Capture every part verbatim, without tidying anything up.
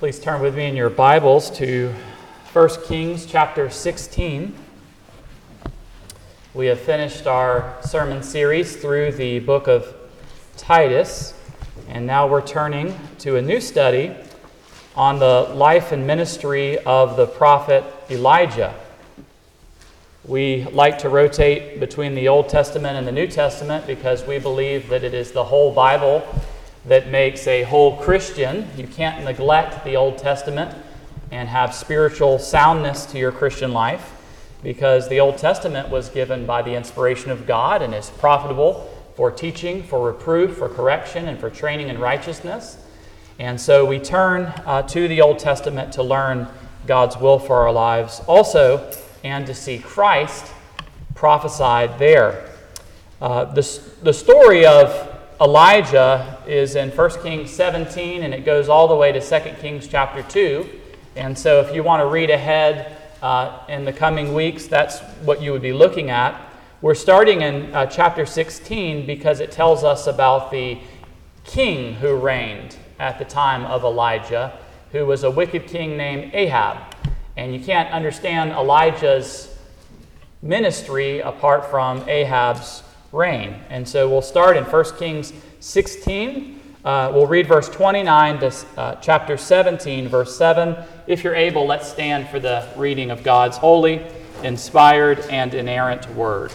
Please turn with me in your Bibles to First Kings chapter sixteen. We have finished our sermon series through the book of Titus, and now we're turning to a new study on the life and ministry of the prophet Elijah. We like to rotate between the Old Testament and the New Testament because we believe that it is the whole Bible that makes a whole Christian. You can't neglect the Old Testament and have spiritual soundness to your Christian life, because the Old Testament was given by the inspiration of God and is profitable for teaching, for reproof, for correction, and for training in righteousness. And so we turn uh, to the Old Testament to learn God's will for our lives also, and to see Christ prophesied there. Uh, the, the story of Elijah is in First Kings seventeen, and it goes all the way to Second Kings chapter two. And so if you want to read ahead uh, in the coming weeks, that's what you would be looking at. We're starting in uh, chapter sixteen because it tells us about the king who reigned at the time of Elijah, who was a wicked king named Ahab. And you can't understand Elijah's ministry apart from Ahab's reign. And so we'll start in First Kings sixteen. Uh, we'll read verse twenty-nine to uh, chapter seventeen, verse seven. If you're able, let's stand for the reading of God's holy, inspired, and inerrant word.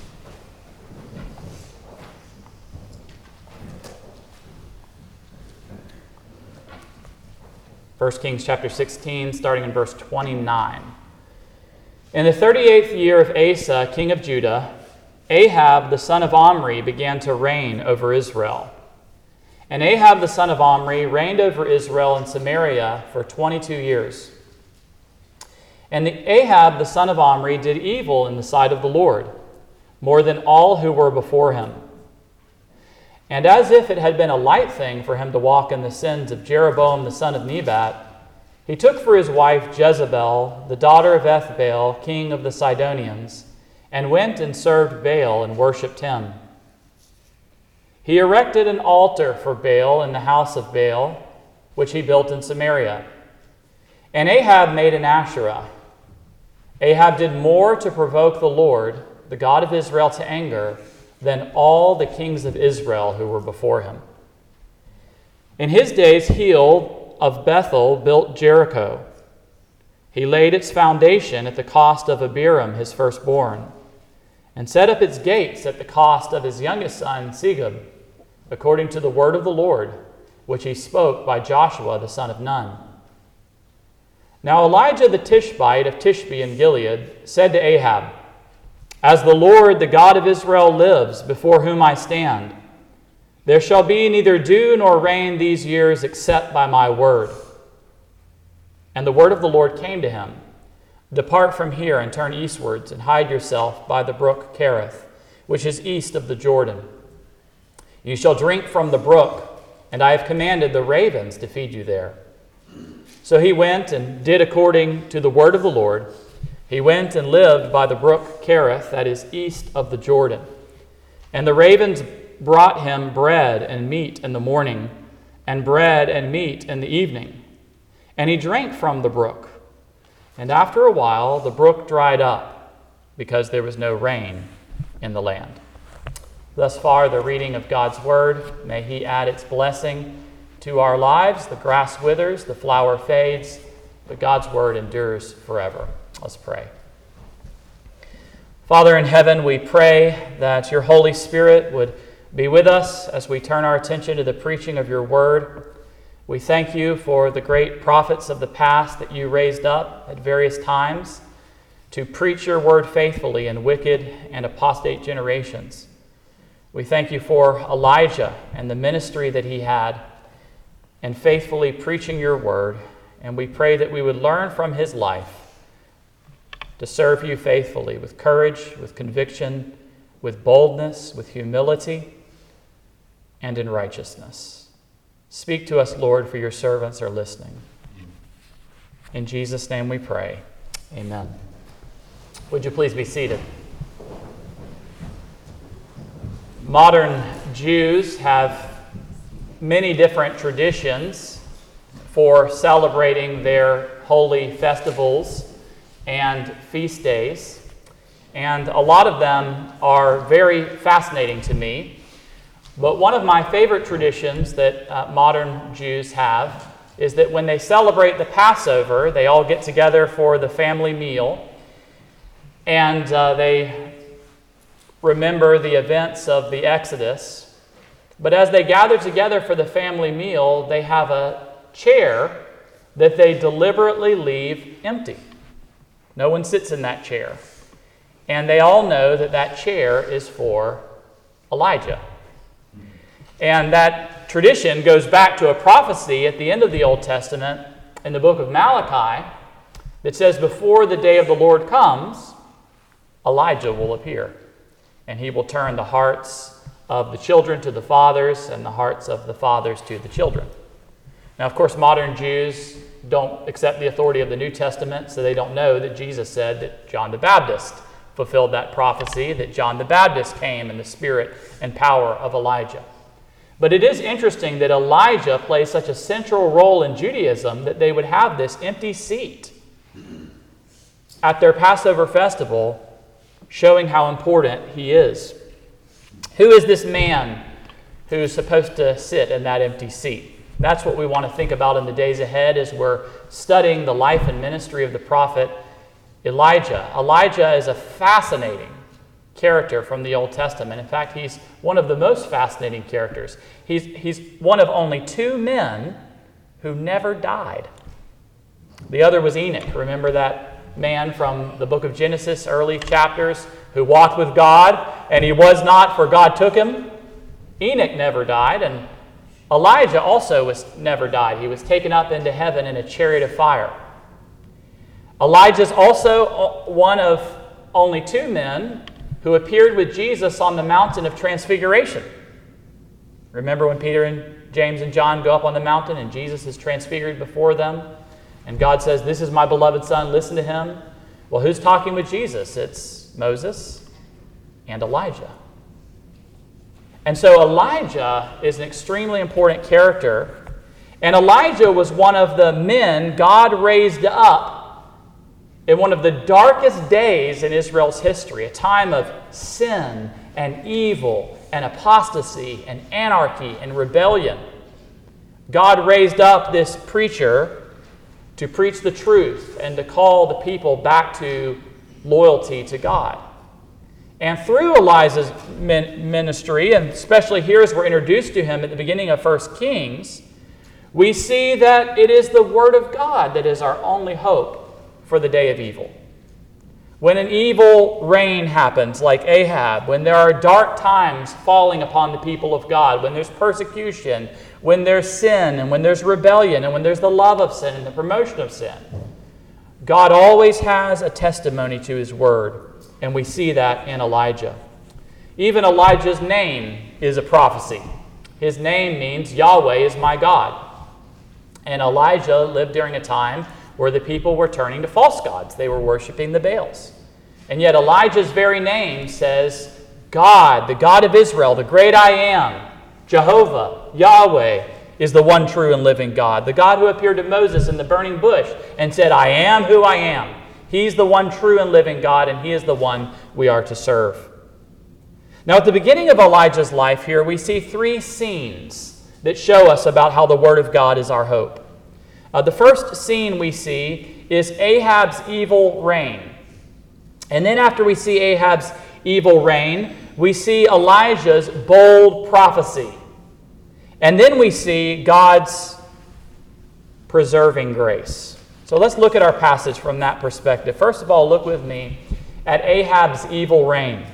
First Kings chapter sixteen, starting in verse twenty-nine. In the thirty-eighth year of Asa, king of Judah, Ahab the son of Omri began to reign over Israel. And Ahab the son of Omri reigned over Israel and Samaria for twenty-two years. And the Ahab the son of Omri did evil in the sight of the Lord, more than all who were before him. And as if it had been a light thing for him to walk in the sins of Jeroboam the son of Nebat, he took for his wife Jezebel, the daughter of Ethbaal, king of the Sidonians, and went and served Baal and worshipped him. He erected an altar for Baal in the house of Baal, which he built in Samaria. And Ahab made an Asherah. Ahab did more to provoke the Lord, the God of Israel, to anger than all the kings of Israel who were before him. In his days, Hiel of Bethel built Jericho. He laid its foundation at the cost of Abiram, his firstborn, and set up its gates at the cost of his youngest son, Segub, according to the word of the Lord, which he spoke by Joshua the son of Nun. Now Elijah the Tishbite of Tishbe in Gilead said to Ahab, "As the Lord, the God of Israel, lives, before whom I stand, there shall be neither dew nor rain these years except by my word." And the word of the Lord came to him, "Depart from here and turn eastwards and hide yourself by the brook Kerith, which is east of the Jordan. You shall drink from the brook, and I have commanded the ravens to feed you there." So he went and did according to the word of the Lord. He went and lived by the brook Kerith, that is east of the Jordan. And the ravens brought him bread and meat in the morning, and bread and meat in the evening. And he drank from the brook. And after a while, the brook dried up, because there was no rain in the land. Thus far, the reading of God's word. May he add its blessing to our lives. The grass withers, the flower fades, but God's word endures forever. Let's pray. Father in heaven, we pray that your Holy Spirit would be with us as we turn our attention to the preaching of your word. We thank you for the great prophets of the past that you raised up at various times to preach your word faithfully in wicked and apostate generations. We thank you for Elijah and the ministry that he had in faithfully preaching your word, and we pray that we would learn from his life to serve you faithfully with courage, with conviction, with boldness, with humility, and in righteousness. Speak to us, Lord, for your servants are listening. In Jesus' name we pray. Amen. Would you please be seated? Modern Jews have many different traditions for celebrating their holy festivals and feast days. And a lot of them are very fascinating to me. But one of my favorite traditions that uh, modern Jews have is that when they celebrate the Passover, they all get together for the family meal, and uh, they remember the events of the Exodus. But as they gather together for the family meal, they have a chair that they deliberately leave empty. No one sits in that chair. And they all know that that chair is for Elijah. And that tradition goes back to a prophecy at the end of the Old Testament in the book of Malachi that says, before the day of the Lord comes, Elijah will appear. And he will turn the hearts of the children to the fathers and the hearts of the fathers to the children. Now, of course, modern Jews don't accept the authority of the New Testament, so they don't know that Jesus said that John the Baptist fulfilled that prophecy, that John the Baptist came in the spirit and power of Elijah. But it is interesting that Elijah plays such a central role in Judaism that they would have this empty seat at their Passover festival, showing how important he is. Who is this man who's supposed to sit in that empty seat? That's what we want to think about in the days ahead as we're studying the life and ministry of the prophet Elijah. Elijah is a fascinating character from the Old Testament. In fact, he's one of the most fascinating characters. He's, he's one of only two men who never died. The other was Enoch. Remember that man from the book of Genesis, early chapters, who walked with God, and he was not, for God took him? Enoch never died, and Elijah also was never died. He was taken up into heaven in a chariot of fire. Elijah is also one of only two men who appeared with Jesus on the mountain of transfiguration. Remember when Peter and James and John go up on the mountain and Jesus is transfigured before them? And God says, "This is my beloved Son, listen to him." Well, who's talking with Jesus? It's Moses and Elijah. And so Elijah is an extremely important character. And Elijah was one of the men God raised up in one of the darkest days in Israel's history, a time of sin and evil and apostasy and anarchy and rebellion. God raised up this preacher to preach the truth and to call the people back to loyalty to God. And through Elijah's ministry, and especially here as we're introduced to him at the beginning of First Kings, we see that it is the Word of God that is our only hope for the day of evil. When an evil reign happens, like Ahab, when there are dark times falling upon the people of God, when there's persecution, when there's sin, and when there's rebellion, and when there's the love of sin and the promotion of sin, God always has a testimony to his word, and we see that in Elijah. Even Elijah's name is a prophecy. His name means Yahweh is my God. And Elijah lived during a time where the people were turning to false gods. They were worshiping the Baals. And yet Elijah's very name says, God, the God of Israel, the great I am, Jehovah, Yahweh, is the one true and living God. The God who appeared to Moses in the burning bush and said, I am who I am. He's the one true and living God, and he is the one we are to serve. Now, at the beginning of Elijah's life here, we see three scenes that show us about how the Word of God is our hope. Uh, the first scene we see is Ahab's evil reign. And then after we see Ahab's evil reign, we see Elijah's bold prophecy. And then we see God's preserving grace. So let's look at our passage from that perspective. First of all, look with me at Ahab's evil reign.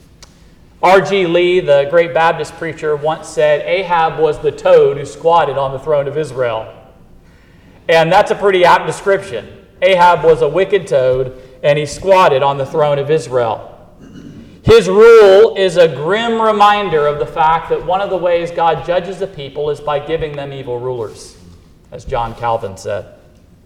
R G Lee, the great Baptist preacher, once said, Ahab was the toad who squatted on the throne of Israel. And that's a pretty apt description. Ahab was a wicked toad, and he squatted on the throne of Israel. His rule is a grim reminder of the fact that one of the ways God judges the people is by giving them evil rulers, as John Calvin said.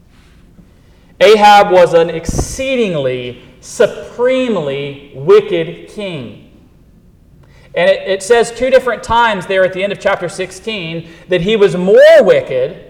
Ahab was an exceedingly, supremely wicked king. And it, it says two different times there at the end of chapter sixteen that he was more wicked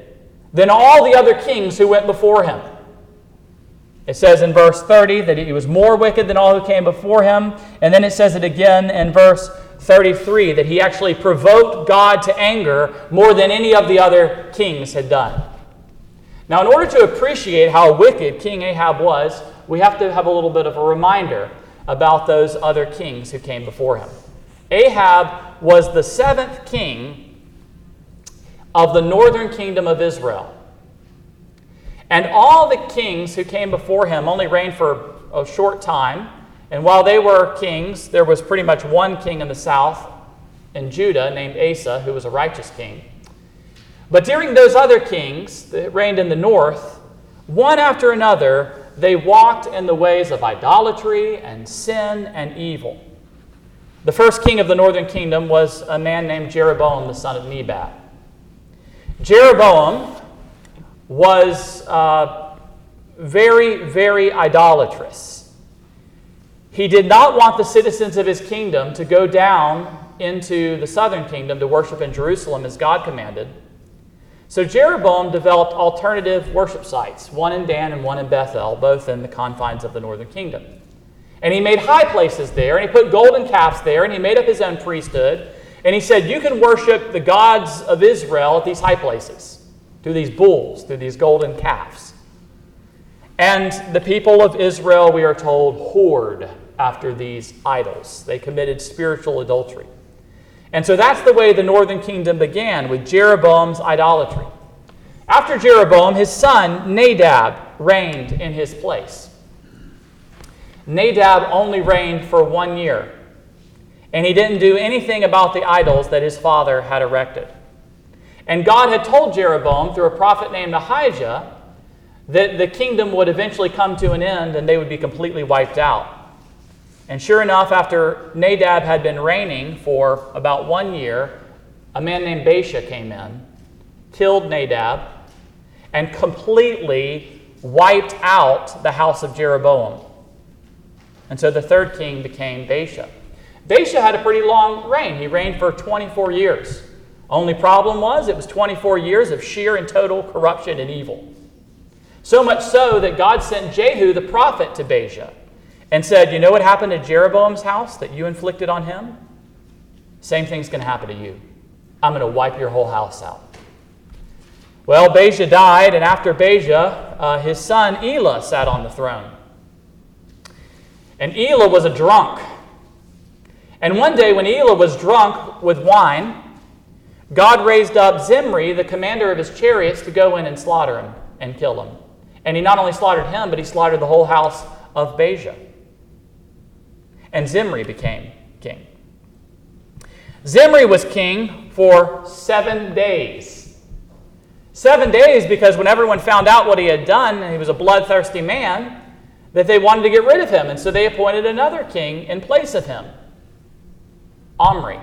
than all the other kings who went before him. It says in verse thirty that he was more wicked than all who came before him. And then it says it again in verse thirty-three that he actually provoked God to anger more than any of the other kings had done. Now, in order to appreciate how wicked King Ahab was, we have to have a little bit of a reminder about those other kings who came before him. Ahab was the seventh king of the northern kingdom of Israel. And all the kings who came before him only reigned for a short time. And while they were kings, there was pretty much one king in the south in Judah named Asa, who was a righteous king. But during those other kings that reigned in the north, one after another, they walked in the ways of idolatry and sin and evil. The first king of the northern kingdom was a man named Jeroboam, the son of Nebat. Jeroboam was uh, very, very idolatrous. He did not want the citizens of his kingdom to go down into the southern kingdom to worship in Jerusalem as God commanded. So Jeroboam developed alternative worship sites, one in Dan and one in Bethel, both in the confines of the northern kingdom. And he made high places there, and he put golden calves there, and he made up his own priesthood. And he said, you can worship the gods of Israel at these high places, through these bulls, through these golden calves. And the people of Israel, we are told, whored after these idols. They committed spiritual adultery. And so that's the way the northern kingdom began, with Jeroboam's idolatry. After Jeroboam, his son Nadab reigned in his place. Nadab only reigned for one year, and he didn't do anything about the idols that his father had erected. And God had told Jeroboam through a prophet named Ahijah that the kingdom would eventually come to an end and they would be completely wiped out. And sure enough, after Nadab had been reigning for about one year, a man named Baasha came in, killed Nadab, and completely wiped out the house of Jeroboam. And so the third king became Baasha. Baasha had a pretty long reign. He reigned for twenty-four years. Only problem was it was twenty-four years of sheer and total corruption and evil. So much so that God sent Jehu the prophet to Baasha and said, you know what happened to Jeroboam's house that you inflicted on him? Same thing's going to happen to you. I'm going to wipe your whole house out. Well, Baasha died, and after Baasha, uh, his son Elah sat on the throne. And Elah was a drunk. And one day when Elah was drunk with wine, God raised up Zimri, the commander of his chariots, to go in and slaughter him and kill him. And he not only slaughtered him, but he slaughtered the whole house of Baasha. And Zimri became king. Zimri was king for seven days. Seven days because when everyone found out what he had done, and he was a bloodthirsty man, that they wanted to get rid of him. And so they appointed another king in place of him, Omri.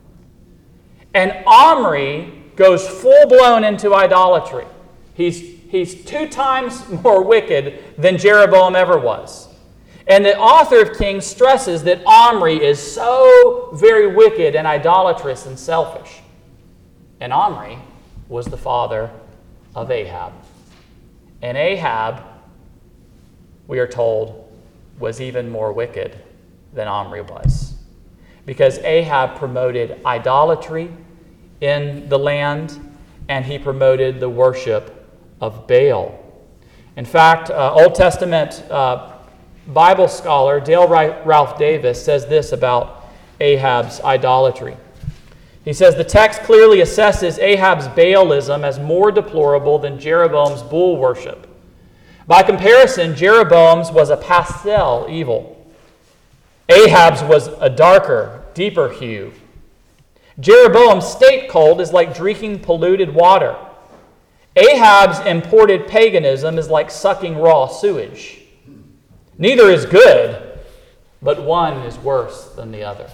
And Omri goes full-blown into idolatry. He's, he's two times more wicked than Jeroboam ever was. And the author of Kings stresses that Omri is so very wicked and idolatrous and selfish. And Omri was the father of Ahab. And Ahab, we are told, was even more wicked than Omri was. Because Ahab promoted idolatry in the land, and he promoted the worship of Baal. In fact, uh, Old Testament uh, Bible scholar Dale Ralph Davis says this about Ahab's idolatry. He says, the text clearly assesses Ahab's Baalism as more deplorable than Jeroboam's bull worship. By comparison, Jeroboam's was a pastel evil. Ahab's was a darker, deeper hue. Jeroboam's state cult is like drinking polluted water. Ahab's imported paganism is like sucking raw sewage. Neither is good, but one is worse than the other.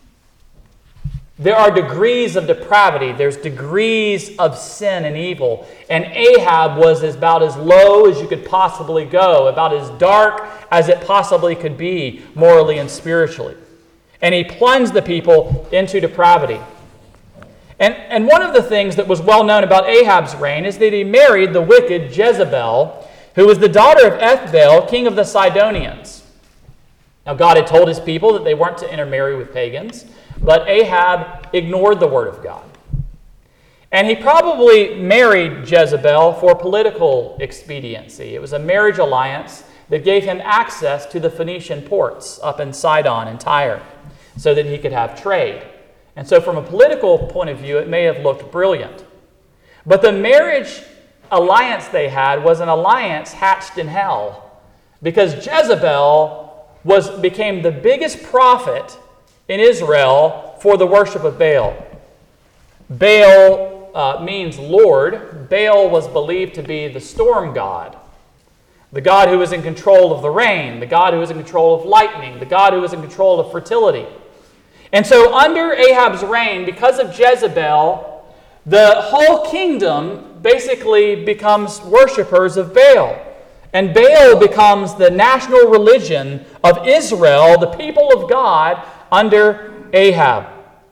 There are degrees of depravity. There's degrees of sin and evil. And Ahab was about as low as you could possibly go, about as dark as it possibly could be, morally and spiritually. And he plunged the people into depravity. And, and one of the things that was well known about Ahab's reign is that he married the wicked Jezebel, who was the daughter of Ethbaal, king of the Sidonians. Now, God had told his people that they weren't to intermarry with pagans, but Ahab ignored the word of God. And he probably married Jezebel for political expediency. It was a marriage alliance that gave him access to the Phoenician ports up in Sidon and Tyre so that he could have trade. And so from a political point of view, it may have looked brilliant. But the marriage alliance they had was an alliance hatched in hell, because Jezebel was became the biggest prophet in Israel for the worship of Baal. Baal uh, means Lord. Baal was believed to be the storm god, the god who was in control of the rain, the god who was in control of lightning, the god who was in control of fertility. And so under Ahab's reign, because of Jezebel, the whole kingdom basically becomes worshipers of Baal. And Baal becomes the national religion of Israel, the people of God, under Ahab.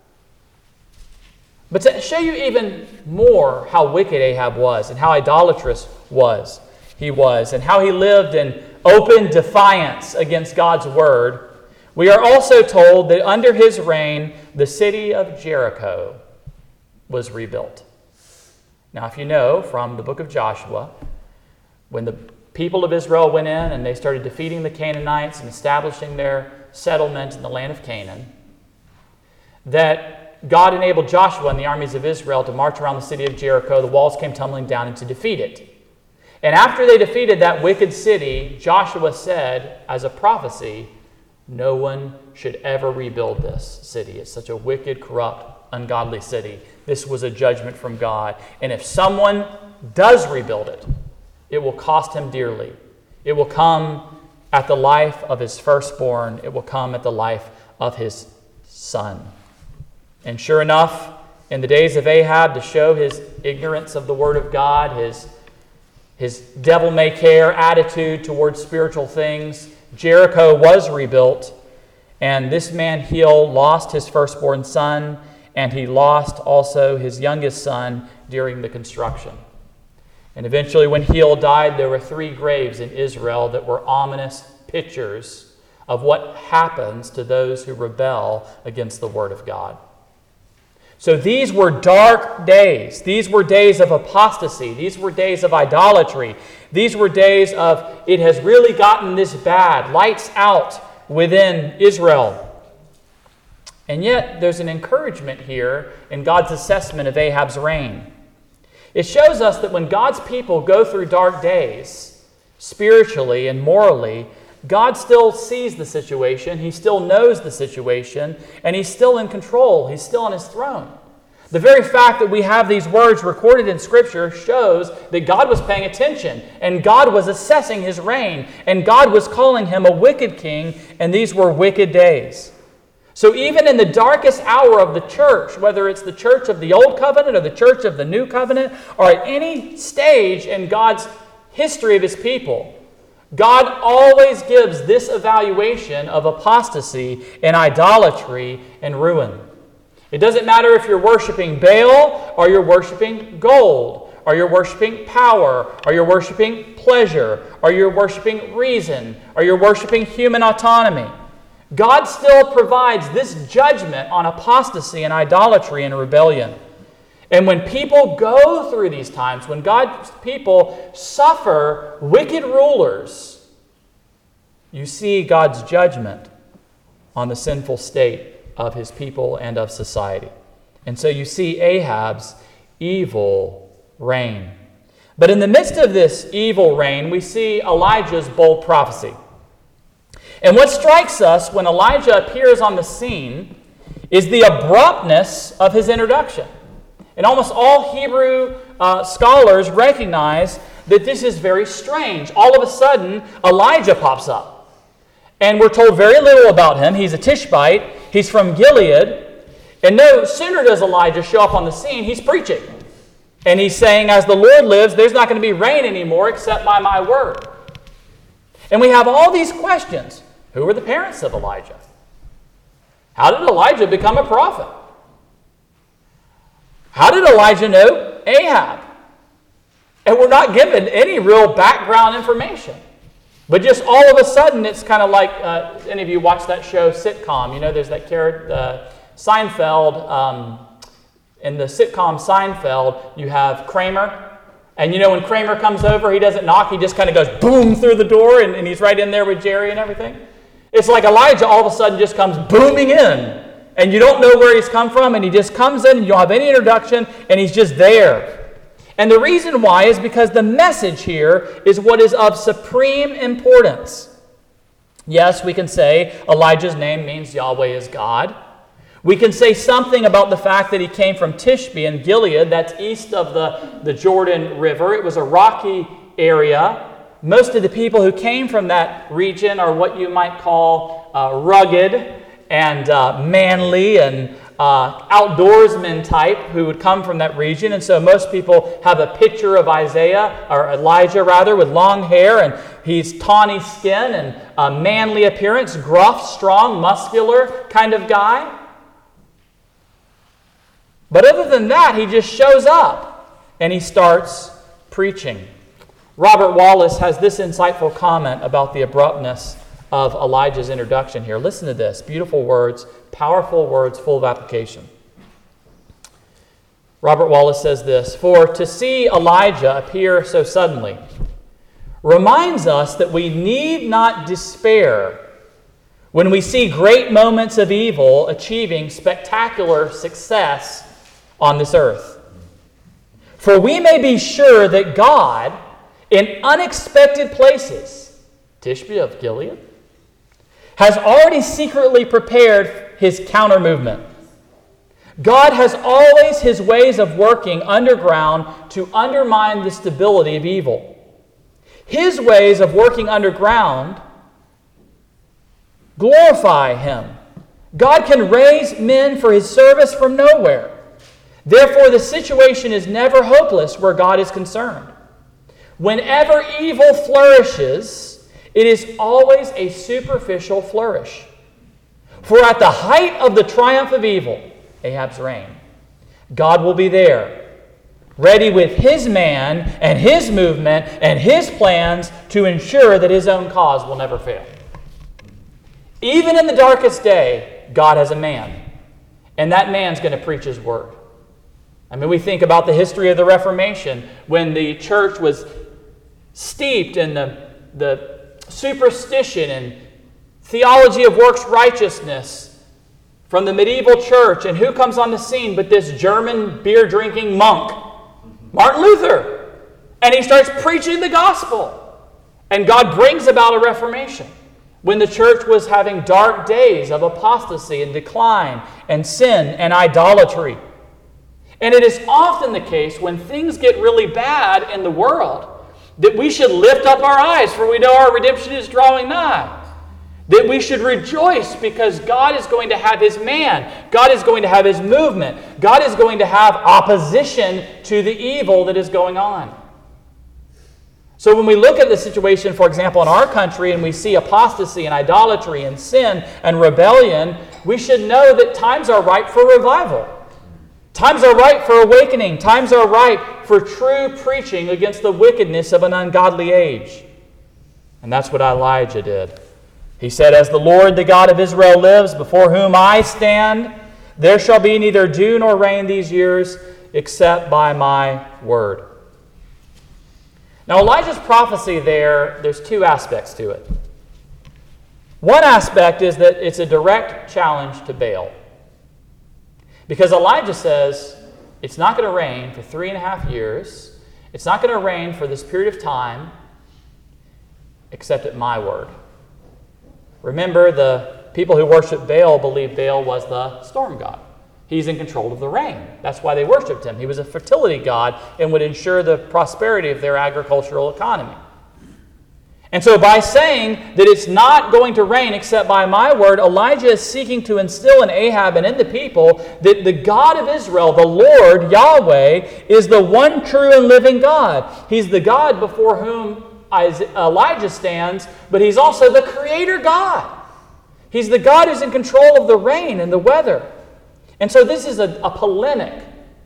But to show you even more how wicked Ahab was and how idolatrous was he was and how he lived in open defiance against God's word, we are also told that under his reign, the city of Jericho was rebuilt. Now, if you know from the book of Joshua, when the people of Israel went in and they started defeating the Canaanites and establishing their settlement in the land of Canaan, that God enabled Joshua and the armies of Israel to march around the city of Jericho. The walls came tumbling down, and to defeat it. And after they defeated that wicked city, Joshua said, as a prophecy, no one should ever rebuild this city. It's such a wicked, corrupt, ungodly city. This was a judgment from God. And if someone does rebuild it, it will cost him dearly. It will come at the life of his firstborn. It will come at the life of his son. And sure enough, in the days of Ahab, to show his ignorance of the word of God, his, his devil-may-care attitude towards spiritual things, Jericho was rebuilt, and this man Hiel lost his firstborn son, and he lost also his youngest son during the construction. And eventually, when Hiel died, there were three graves in Israel that were ominous pictures of what happens to those who rebel against the word of God. So these were dark days. These were days of apostasy. These were days of idolatry. These were days of, it has really gotten this bad, lights out within Israel. And yet, there's an encouragement here in God's assessment of Ahab's reign. It shows us that when God's people go through dark days, spiritually and morally, God still sees the situation, He still knows the situation, and He's still in control. He's still on His throne. The very fact that we have these words recorded in Scripture shows that God was paying attention, and God was assessing His reign, and God was calling him a wicked king, and these were wicked days. So even in the darkest hour of the church, whether it's the church of the Old Covenant or the church of the New Covenant, or at any stage in God's history of His people, God always gives this evaluation of apostasy and idolatry and ruin. It doesn't matter if you're worshiping Baal or you're worshiping gold, or you're worshiping power, or you're worshiping pleasure, or you're worshiping reason, or you're worshiping human autonomy. God still provides this judgment on apostasy and idolatry and rebellion. And when people go through these times, when God's people suffer wicked rulers, you see God's judgment on the sinful state of His people and of society. And so you see Ahab's evil reign. But in the midst of this evil reign, we see Elijah's bold prophecy. And what strikes us when Elijah appears on the scene is the abruptness of his introduction. And almost all Hebrew uh, scholars recognize that this is very strange. All of a sudden, Elijah pops up. And we're told very little about him. He's a Tishbite. He's from Gilead. And no sooner does Elijah show up on the scene, he's preaching. And he's saying, as the Lord lives, there's not going to be rain anymore except by my word. And we have all these questions. Who were the parents of Elijah? How did Elijah become a prophet? How did Elijah know Ahab? And we're not given any real background information. But just all of a sudden, it's kind of like, uh, any of you watch that show, Sitcom. You know, there's that character, uh, Seinfeld. Um, in the sitcom Seinfeld, you have Kramer. And you know, when Kramer comes over, he doesn't knock. He just kind of goes boom through the door, and, and he's right in there with Jerry and everything. It's like Elijah all of a sudden just comes booming in. And you don't know where he's come from, and he just comes in, and you don't have any introduction, and he's just there. And the reason why is because the message here is what is of supreme importance. Yes, we can say Elijah's name means Yahweh is God. We can say something about the fact that he came from Tishbe in Gilead, that's east of the, the Jordan River. It was a rocky area. Most of the people who came from that region are what you might call uh, rugged and uh, manly and uh, outdoorsman type who would come from that region. And so most people have a picture of Isaiah, or Elijah rather, with long hair, and he's tawny skin and a manly appearance, gruff, strong, muscular kind of guy. But other than that, he just shows up and he starts preaching. Robert Wallace has this insightful comment about the abruptness of Elijah's introduction here. Listen to this. Beautiful words, powerful words, full of application. Robert Wallace says this: "For to see Elijah appear so suddenly reminds us that we need not despair when we see great moments of evil achieving spectacular success on this earth. For we may be sure that God, in unexpected places," Tishbe of Gilead, "has already secretly prepared his counter movement. God has always his ways of working underground to undermine the stability of evil. His ways of working underground glorify him. God can raise men for his service from nowhere. Therefore, the situation is never hopeless where God is concerned. Whenever evil flourishes, it is always a superficial flourish. For at the height of the triumph of evil, Ahab's reign, God will be there, ready with his man and his movement and his plans to ensure that his own cause will never fail. Even in the darkest day, God has a man, and that man's going to preach his word." I mean, we think about the history of the Reformation, when the church was steeped in the, the superstition and theology of works righteousness from the medieval church. And who comes on the scene but this German beer-drinking monk, Martin Luther? And he starts preaching the gospel. And God brings about a Reformation when the church was having dark days of apostasy and decline and sin and idolatry. And it is often the case when things get really bad in the world that we should lift up our eyes, for we know our redemption is drawing nigh. That we should rejoice because God is going to have his man. God is going to have his movement. God is going to have opposition to the evil that is going on. So when we look at the situation, for example, in our country, and we see apostasy and idolatry and sin and rebellion, we should know that times are ripe for revival. Times are ripe for awakening. Times are ripe for true preaching against the wickedness of an ungodly age. And that's what Elijah did. He said, "As the Lord, the God of Israel, lives, before whom I stand, there shall be neither dew nor rain these years, except by my word." Now, Elijah's prophecy there, there's two aspects to it. One aspect is that it's a direct challenge to Baal. Because Elijah says, it's not going to rain for three and a half years. It's not going to rain for this period of time, except at my word. Remember, the people who worship Baal believed Baal was the storm god. He's in control of the rain. That's why they worshipped him. He was a fertility god and would ensure the prosperity of their agricultural economy. And so by saying that it's not going to rain except by my word, Elijah is seeking to instill in Ahab and in the people that the God of Israel, the Lord, Yahweh, is the one true and living God. He's the God before whom Elijah stands, but he's also the creator God. He's the God who's in control of the rain and the weather. And so this is a, a polemic.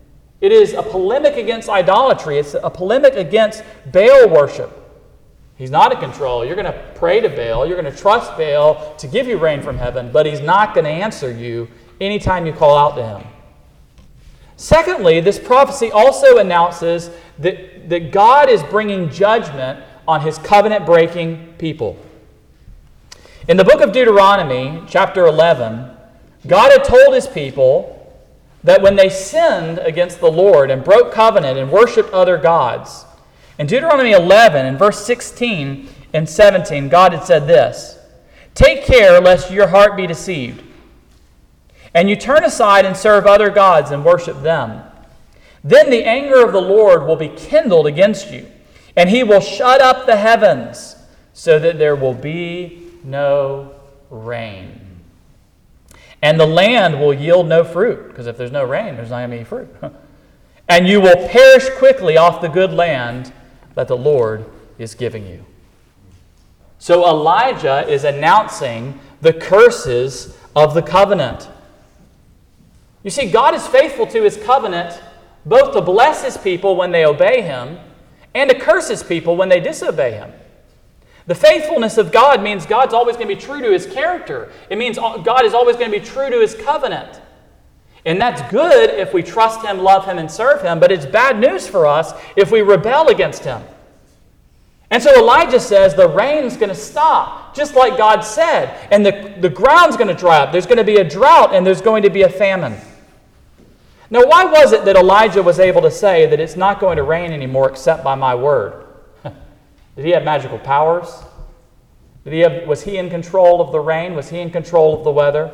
It is a polemic against idolatry. It's a polemic against Baal worship. He's not in control. You're going to pray to Baal. You're going to trust Baal to give you rain from heaven, but he's not going to answer you anytime you call out to him. Secondly, this prophecy also announces that, that God is bringing judgment on his covenant-breaking people. In the book of Deuteronomy, chapter eleven, God had told his people that when they sinned against the Lord and broke covenant and worshipped other gods, in Deuteronomy eleven, in verse sixteen and seventeen, God had said this, "Take care lest your heart be deceived, and you turn aside and serve other gods and worship them. Then the anger of the Lord will be kindled against you, and he will shut up the heavens so that there will be no rain. And the land will yield no fruit," because if there's no rain, there's not going to be any fruit. "And you will perish quickly off the good land that the Lord is giving you." So Elijah is announcing the curses of the covenant. You see, God is faithful to his covenant both to bless his people when they obey him and to curse his people when they disobey him. The faithfulness of God means God's always going to be true to his character. It means God is always going to be true to his covenant. And that's good if we trust him, love him, and serve him, but it's bad news for us if we rebel against him. And so Elijah says the rain's going to stop, just like God said, and the, the ground's going to dry up. There's going to be a drought, and there's going to be a famine. Now, why was it that Elijah was able to say that it's not going to rain anymore except by my word? Did he have magical powers? Did he have, was he in control of the rain? Was he in control of the weather?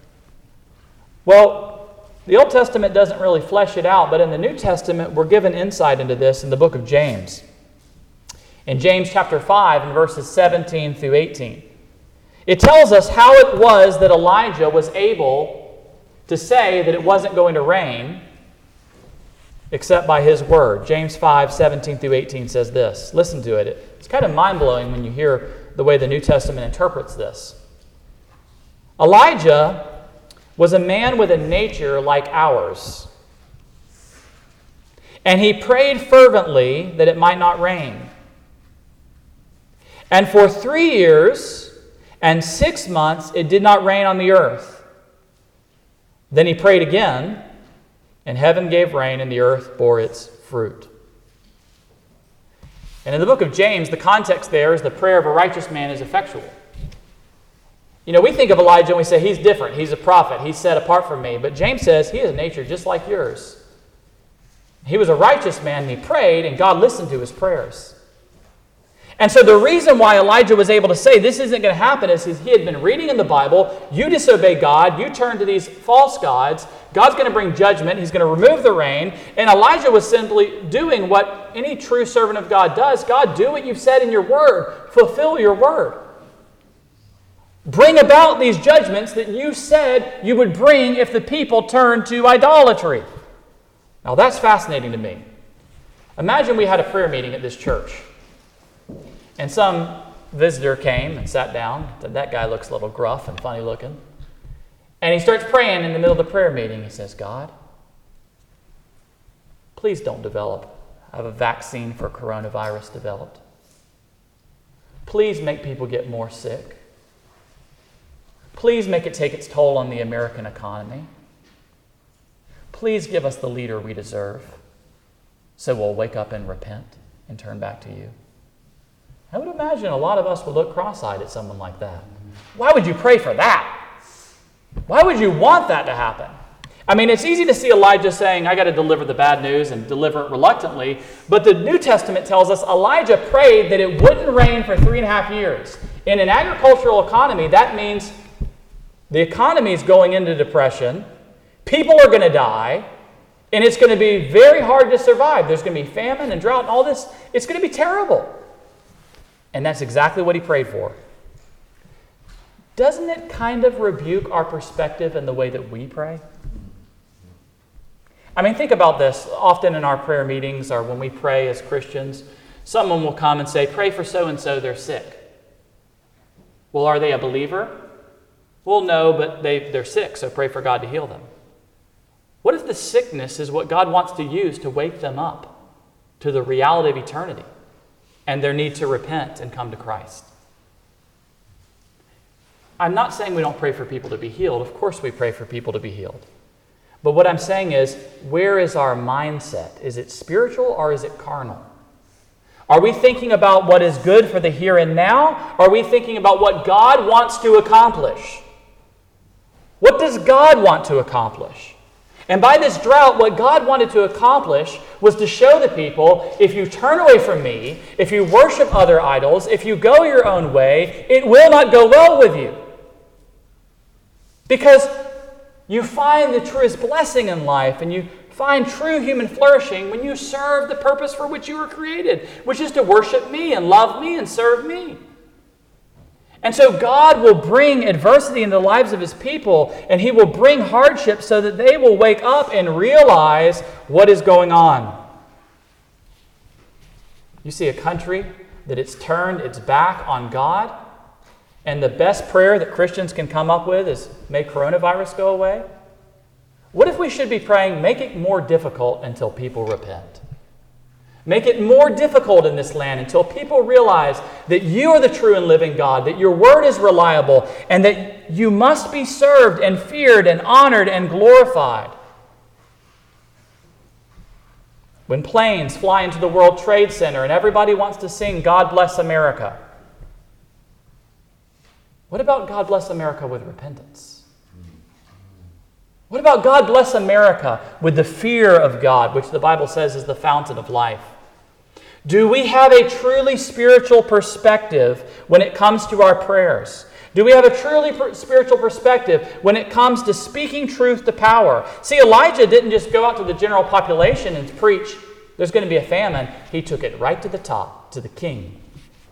Well, the Old Testament doesn't really flesh it out, but in the New Testament, we're given insight into this in the book of James. In James chapter five, in verses seventeen through eighteen, it tells us how it was that Elijah was able to say that it wasn't going to rain except by his word. James five, seventeen through eighteen says this. Listen to it. It's kind of mind-blowing when you hear the way the New Testament interprets this. "Elijah was a man with a nature like ours, and he prayed fervently that it might not rain. And for three years and six months it did not rain on the earth. Then he prayed again, and heaven gave rain, and the earth bore its fruit." And in the book of James, the context there is the prayer of a righteous man is effectual. You know, we think of Elijah and we say, he's different, he's a prophet, he's set apart from me. But James says he has a nature just like yours. He was a righteous man, and he prayed, and God listened to his prayers. And so the reason why Elijah was able to say this isn't going to happen is he had been reading in the Bible, you disobey God, you turn to these false gods, God's going to bring judgment, he's going to remove the rain, and Elijah was simply doing what any true servant of God does. God, do what you've said in your word. Fulfill your word. Bring about these judgments that you said you would bring if the people turned to idolatry. Now that's fascinating to me. Imagine we had a prayer meeting at this church. And some visitor came and sat down. Said, "That guy looks a little gruff and funny looking." And he starts praying in the middle of the prayer meeting. He says, "God, please don't develop, have a vaccine for coronavirus developed. Please make people get more sick. Please make it take its toll on the American economy. Please give us the leader we deserve so we'll wake up and repent and turn back to you." I would imagine a lot of us would look cross-eyed at someone like that. Why would you pray for that? Why would you want that to happen? I mean, it's easy to see Elijah saying, I got to deliver the bad news and deliver it reluctantly. But the New Testament tells us Elijah prayed that it wouldn't rain for three and a half years. In an agricultural economy, that means the economy is going into depression. People are going to die. And it's going to be very hard to survive. There's going to be famine and drought and all this. It's going to be terrible. And that's exactly what he prayed for. Doesn't it kind of rebuke our perspective in the way that we pray? I mean, think about this. Often in our prayer meetings or when we pray as Christians, someone will come and say, pray for so-and-so, they're sick. Well, are they a believer? Well, no, but they, they're sick, so pray for God to heal them. What if the sickness is what God wants to use to wake them up to the reality of eternity and their need to repent and come to Christ? I'm not saying we don't pray for people to be healed. Of course we pray for people to be healed. But what I'm saying is, where is our mindset? Is it spiritual or is it carnal? Are we thinking about what is good for the here and now? Or are we thinking about what God wants to accomplish? What does God want to accomplish? And by this drought, what God wanted to accomplish was to show the people, if you turn away from me, if you worship other idols, if you go your own way, it will not go well with you. Because you find the truest blessing in life and you find true human flourishing when you serve the purpose for which you were created, which is to worship me and love me and serve me. And so God will bring adversity into the lives of his people, and he will bring hardship so that they will wake up and realize what is going on. You see a country that it's turned its back on God, and the best prayer that Christians can come up with is, may coronavirus go away? What if we should be praying, make it more difficult until people repent? Make it more difficult in this land until people realize that you are the true and living God, that your word is reliable, and that you must be served and feared and honored and glorified. When planes fly into the World Trade Center and everybody wants to sing God Bless America, what about God Bless America with repentance? What about God Bless America with the fear of God, which the Bible says is the fountain of life? Do we have a truly spiritual perspective when it comes to our prayers? Do we have a truly per- spiritual perspective when it comes to speaking truth to power? See, Elijah didn't just go out to the general population and preach, there's going to be a famine. He took it right to the top, to the king.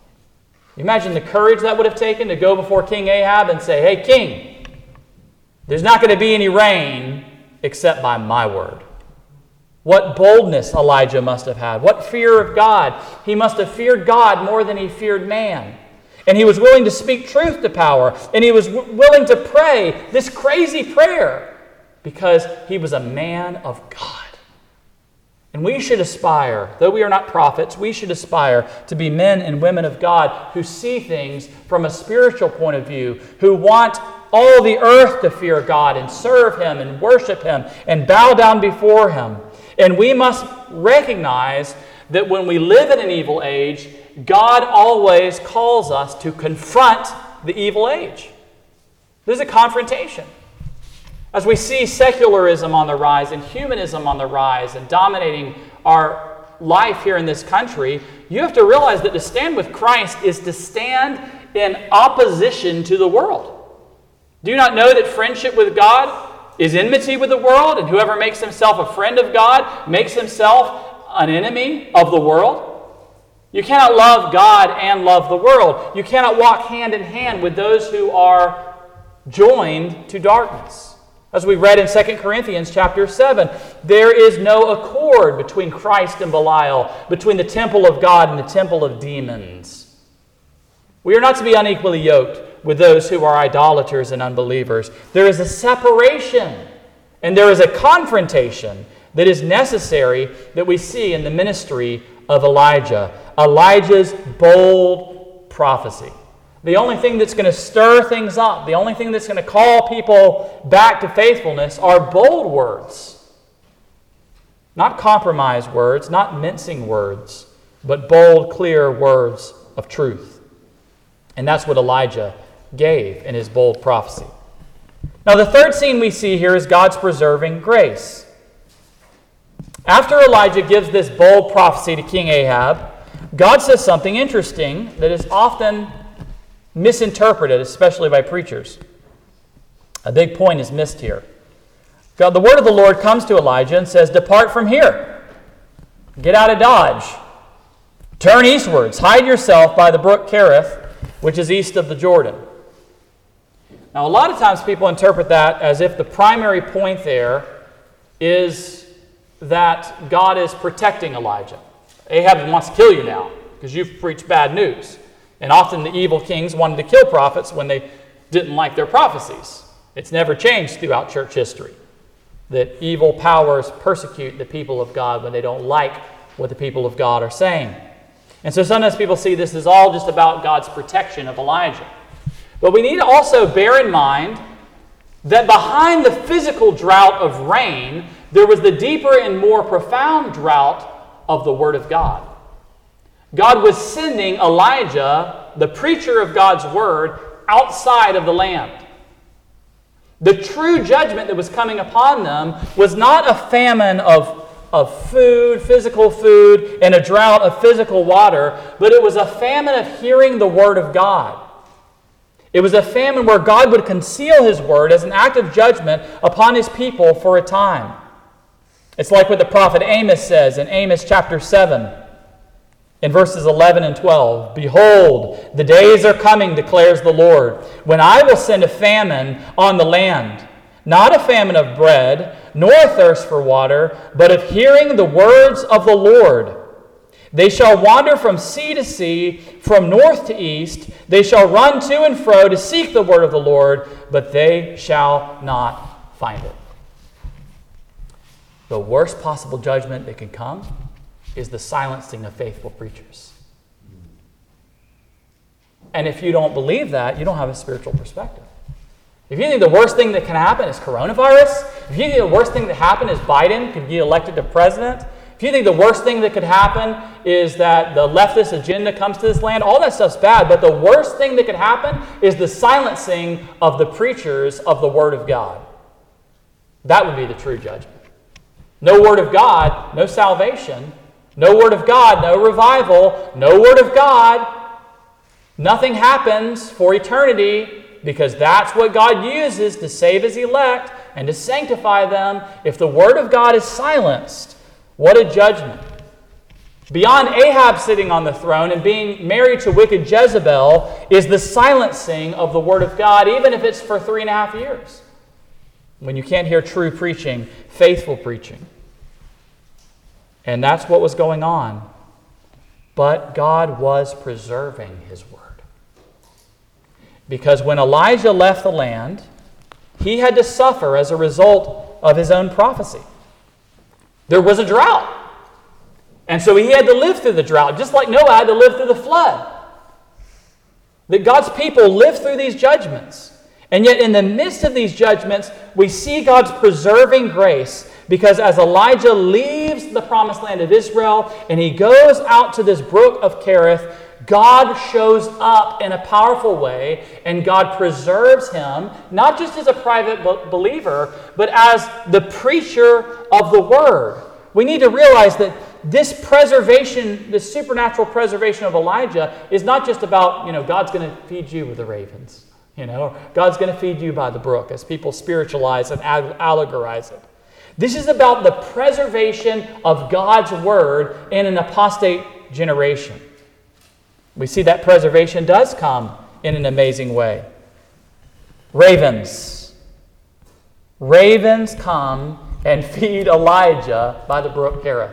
You imagine the courage that would have taken to go before King Ahab and say, hey, king, there's not going to be any rain except by my word. What boldness Elijah must have had. What fear of God. He must have feared God more than he feared man. And he was willing to speak truth to power. And he was w- willing to pray this crazy prayer because he was a man of God. And we should aspire, though we are not prophets, we should aspire to be men and women of God who see things from a spiritual point of view, who want all the earth to fear God and serve him and worship him and bow down before him. And we must recognize that when we live in an evil age, God always calls us to confront the evil age. There's a confrontation. As we see secularism on the rise and humanism on the rise and dominating our life here in this country, you have to realize that to stand with Christ is to stand in opposition to the world. Do you not know that friendship with God is enmity with the world, and whoever makes himself a friend of God makes himself an enemy of the world? You cannot love God and love the world. You cannot walk hand in hand with those who are joined to darkness. As we read in Second Corinthians chapter seven, there is no accord between Christ and Belial, between the temple of God and the temple of demons. We are not to be unequally yoked with those who are idolaters and unbelievers. There is a separation and there is a confrontation that is necessary that we see in the ministry of Elijah. Elijah's bold prophecy. The only thing that's going to stir things up, the only thing that's going to call people back to faithfulness are bold words. Not compromised words, not mincing words, but bold, clear words of truth. And that's what Elijah gave in his bold prophecy. Now, the third scene we see here is God's preserving grace. After Elijah gives this bold prophecy to King Ahab, God says something interesting that is often misinterpreted, especially by preachers. A big point is missed here. God, the word of the Lord comes to Elijah and says, "Depart from here. Get out of Dodge. Turn eastwards. Hide yourself by the brook Kerith, which is east of the Jordan." Now, a lot of times people interpret that as if the primary point there is that God is protecting Elijah. Ahab wants to kill you now because you've preached bad news. And often the evil kings wanted to kill prophets when they didn't like their prophecies. It's never changed throughout church history. that evil powers persecute the people of God when they don't like what the people of God are saying. And so sometimes people see this as all just about God's protection of Elijah. But we need to also bear in mind that behind the physical drought of rain, there was the deeper and more profound drought of the Word of God. God was sending Elijah, the preacher of God's Word, outside of the land. The true judgment that was coming upon them was not a famine of, of food, physical food, and a drought of physical water, but it was a famine of hearing the Word of God. It was a famine where God would conceal His Word as an act of judgment upon His people for a time. It's like what the prophet Amos says in Amos chapter seven, in verses eleven and twelve. Behold, the days are coming, declares the Lord, when I will send a famine on the land, not a famine of bread, nor a thirst for water, but of hearing the words of the Lord. They shall wander from sea to sea, from north to east. They shall run to and fro to seek the word of the Lord, but they shall not find it. The worst possible judgment that can come is the silencing of faithful preachers. And if you don't believe that, you don't have a spiritual perspective. If you think the worst thing that can happen is coronavirus, if you think the worst thing that happened is Biden could be elected to president, if you think the worst thing that could happen is that the leftist agenda comes to this land, all that stuff's bad, but the worst thing that could happen is the silencing of the preachers of the Word of God. That would be the true judgment. No Word of God, no salvation. No Word of God, no revival. No Word of God. Nothing happens for eternity, because that's what God uses to save His elect and to sanctify them. If the Word of God is silenced, what a judgment. Beyond Ahab sitting on the throne and being married to wicked Jezebel is the silencing of the Word of God, even if it's for three and a half years, when you can't hear true preaching, faithful preaching. And that's what was going on. But God was preserving His Word. Because when Elijah left the land, he had to suffer as a result of his own prophecy. There was a drought. And so he had to live through the drought, just like Noah had to live through the flood. That God's people live through these judgments. And yet in the midst of these judgments, we see God's preserving grace, because as Elijah leaves the promised land of Israel and he goes out to this brook of Kerith, God shows up in a powerful way, and God preserves him, not just as a private be- believer, but as the preacher of the Word. We need to realize that this preservation, this supernatural preservation of Elijah, is not just about, you know, God's going to feed you with the ravens, you know, God's going to feed you by the brook, as people spiritualize and allegorize it. This is about the preservation of God's Word in an apostate generation. We see that preservation does come in an amazing way. Ravens. Ravens come and feed Elijah by the brook Kerith.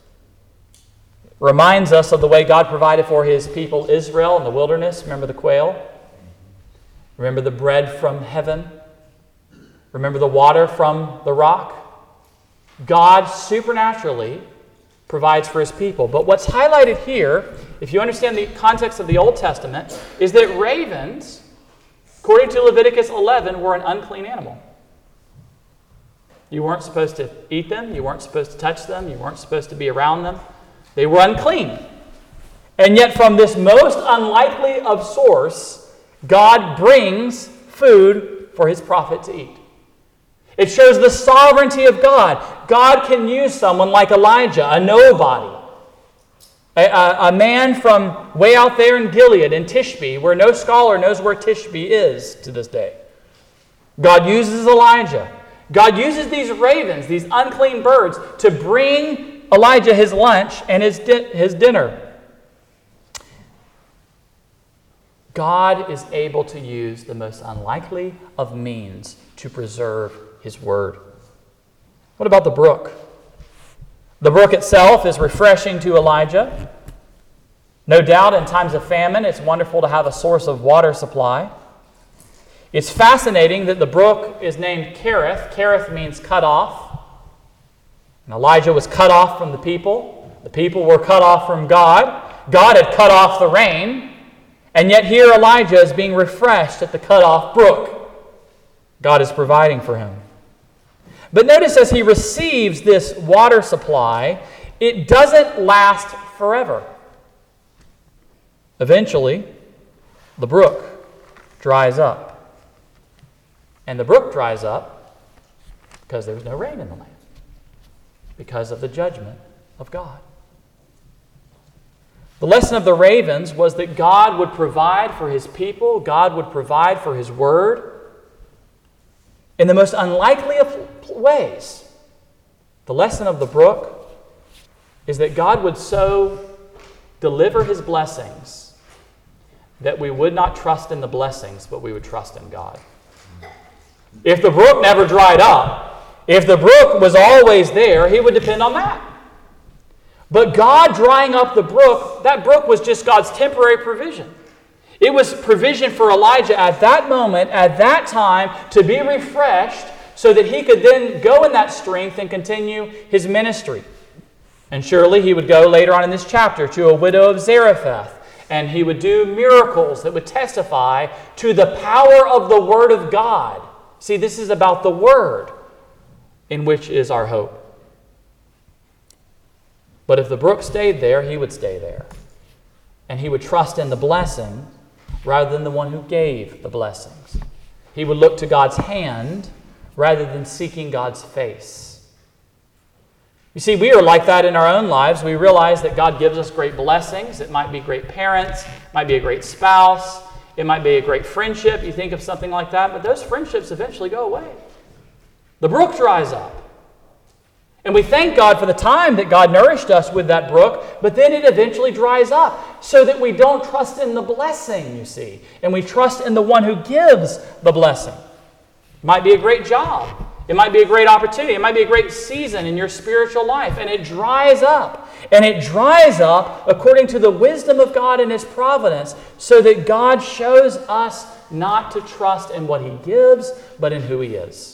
Reminds us of the way God provided for His people Israel in the wilderness. Remember the quail? Remember the bread from heaven? Remember the water from the rock? God supernaturally provides for His people. But what's highlighted here, if you understand the context of the Old Testament, is that ravens, according to Leviticus eleven, were an unclean animal. You weren't supposed to eat them. You weren't supposed to touch them. You weren't supposed to be around them. They were unclean. And yet from this most unlikely of source, God brings food for His prophet to eat. It shows the sovereignty of God. God can use someone like Elijah, a nobody, a, a, a man from way out there in Gilead, in Tishbe, where no scholar knows where Tishbe is to this day. God uses Elijah. God uses these ravens, these unclean birds, to bring Elijah his lunch and his, di- his dinner. God is able to use the most unlikely of means to preserve His Word. What about the brook? The brook itself is refreshing to Elijah. No doubt in times of famine, it's wonderful to have a source of water supply. It's fascinating that the brook is named Kerith. Kerith means cut off. And Elijah was cut off from the people. The people were cut off from God. God had cut off the rain. And yet here Elijah is being refreshed at the cut-off brook. God is providing for him. But notice as he receives this water supply, it doesn't last forever. Eventually, the brook dries up. And the brook dries up because there's no rain in the land, because of the judgment of God. The lesson of the ravens was that God would provide for his people, God would provide for his word in the most unlikely of ways. The lesson of the brook is that God would so deliver his blessings that we would not trust in the blessings, but we would trust in God. If the brook never dried up, if the brook was always there, he would depend on that. But God drying up the brook, that brook was just God's temporary provision. It was provision for Elijah at that moment, at that time, to be refreshed so that he could then go in that strength and continue his ministry. And surely he would go later on in this chapter to a widow of Zarephath, and he would do miracles that would testify to the power of the Word of God. See, this is about the Word, in which is our hope. But if the brook stayed there, he would stay there. And he would trust in the blessing rather than the one who gave the blessings. He would look to God's hand rather than seeking God's face. You see, we are like that in our own lives. We realize that God gives us great blessings. It might be great parents, it might be a great spouse, it might be a great friendship. You think of something like that, but those friendships eventually go away. The brook dries up. And we thank God for the time that God nourished us with that brook, but then it eventually dries up so that we don't trust in the blessing, you see, and we trust in the one who gives the blessing. It might be a great job. It might be a great opportunity. It might be a great season in your spiritual life, and it dries up. And it dries up according to the wisdom of God and his providence so that God shows us not to trust in what he gives, but in who he is.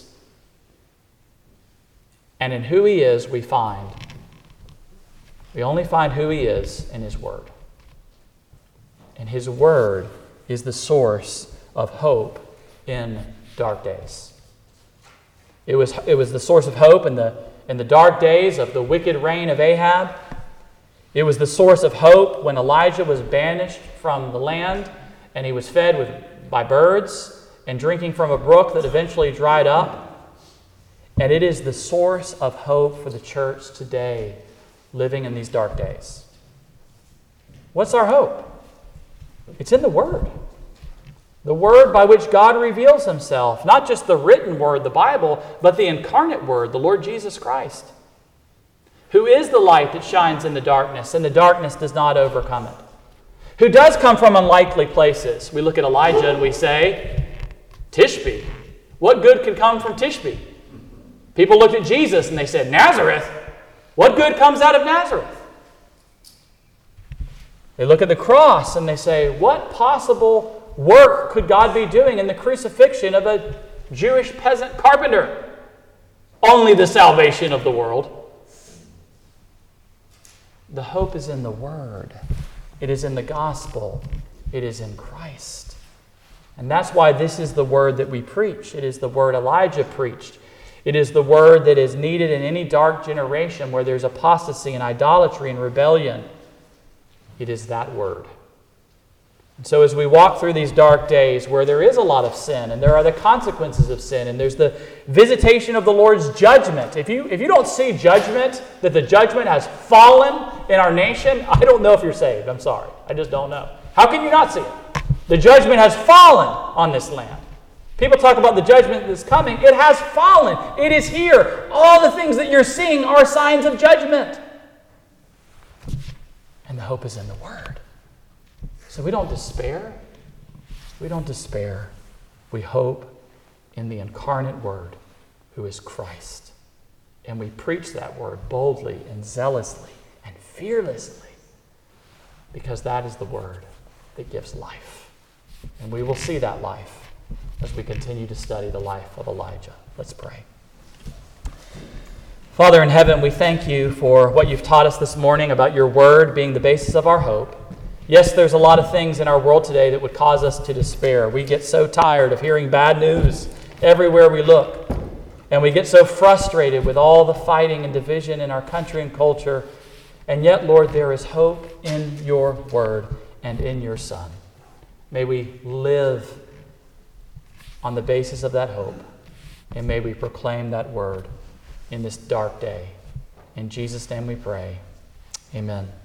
And in who he is, we find, we only find who he is in his word. And his word is the source of hope in dark days. It was, it was the source of hope in the, in the dark days of the wicked reign of Ahab. It was the source of hope when Elijah was banished from the land and he was fed with, by birds and drinking from a brook that eventually dried up. And it is the source of hope for the church today, living in these dark days. What's our hope? It's in the Word. The Word by which God reveals himself. Not just the written Word, the Bible, but the incarnate Word, the Lord Jesus Christ, who is the light that shines in the darkness, and the darkness does not overcome it. Who does come from unlikely places. We look at Elijah and we say, Tishbe. What good could come from Tishbe? People looked at Jesus and they said, Nazareth? What good comes out of Nazareth? They look at the cross and they say, what possible work could God be doing in the crucifixion of a Jewish peasant carpenter? Only the salvation of the world. The hope is in the Word. It is in the gospel. It is in Christ. And that's why this is the word that we preach. It is the word Elijah preached. It is the word that is needed in any dark generation where there's apostasy and idolatry and rebellion. It is that word. And so as we walk through these dark days where there is a lot of sin and there are the consequences of sin and there's the visitation of the Lord's judgment. If you, if you don't see judgment, that the judgment has fallen in our nation, I don't know if you're saved. I'm sorry. I just don't know. How can you not see it? The judgment has fallen on this land. People talk about the judgment that's coming. It has fallen. It is here. All the things that you're seeing are signs of judgment. And the hope is in the Word. So we don't despair. We don't despair. We hope in the incarnate Word, who is Christ. And we preach that Word boldly and zealously and fearlessly, because that is the Word that gives life. And we will see that life as we continue to study the life of Elijah. Let's pray. Father in heaven, we thank you for what you've taught us this morning about your word being the basis of our hope. Yes, there's a lot of things in our world today that would cause us to despair. We get so tired of hearing bad news everywhere we look. And we get so frustrated with all the fighting and division in our country and culture. And yet, Lord, there is hope in your word and in your Son. May we live on the basis of that hope. And may we proclaim that word in this dark day. In Jesus' name we pray. Amen.